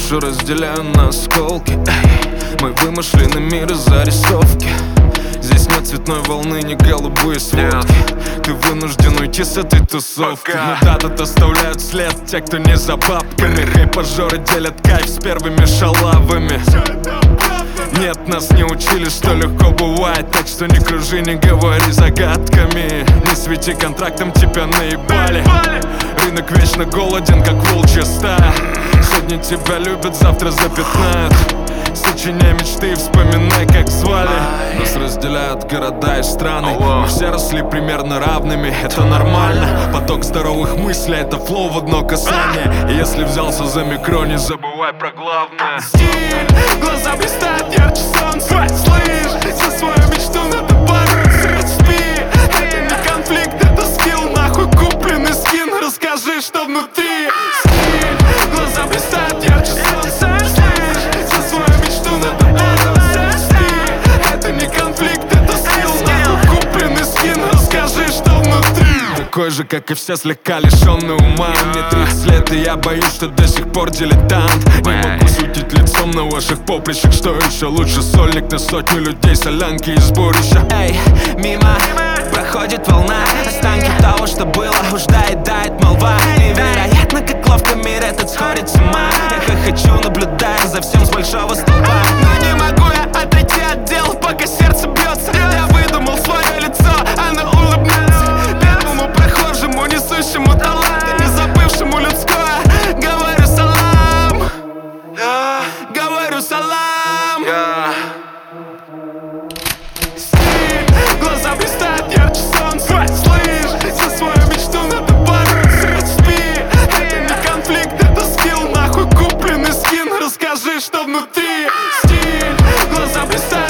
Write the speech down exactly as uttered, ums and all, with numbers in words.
Душу разделяю на осколки, эй. Мой вымышленный мир из зарисовки. Здесь нет цветной волны, не голубые сводки. Ты вынужден уйти с этой тусовки. Но да, тут оставляют след те, кто не за бабками. Хайпажоры делят кайф с первыми шалавами. Нет, нас не учили, что легко бывает. Так что не кружи, не говори загадками. Не свети контрактом, тебя наебали. Рынок вечно голоден, как волчья стая. Сегодня тебя любят, завтра запятнают. Сочиняй мечты и вспоминай, как звали. Нас разделяют города и страны. Мы все росли примерно равными, это нормально. Поток здоровых мыслей, это флоу в одно касание. И если взялся за микро, не забывай про главное. Стиль, глаза блистают ярче солнца. Слышь, за свою мечту надо бороться. Спи, это не конфликт, это скилл. Нахуй купленный скин, расскажи, что внутри. Стиль, глаза блистают ярче солнца. Такой же, как и все, слегка лишённый ума. Мне тридцать лет, и я боюсь, что до сих пор дилетант. Не могу светить лицом на ваших поприщах. Что еще лучше, сольник на сотню людей, солянки и сборища. Эй, мимо проходит волна. Останки того, что было, уж доедает молва. Невероятно, как ловко мир этот сходит с ума. Я хохочу, наблюдая за всем с большого столба. Но не могу я отойти от дел, пока сердце бьется. Я выдумал свое лицо, оно улыбнется первому прохожему, несущему талант, не забывшему людское. Говорю салам, говорю салам. Стиль, глаза блистают ярче солнца. Слышь, за свою мечту надо бороться. Спи, это не конфликт, это скилл. Нахуй купленный скин, расскажи, что внутри. Стиль, глаза блистают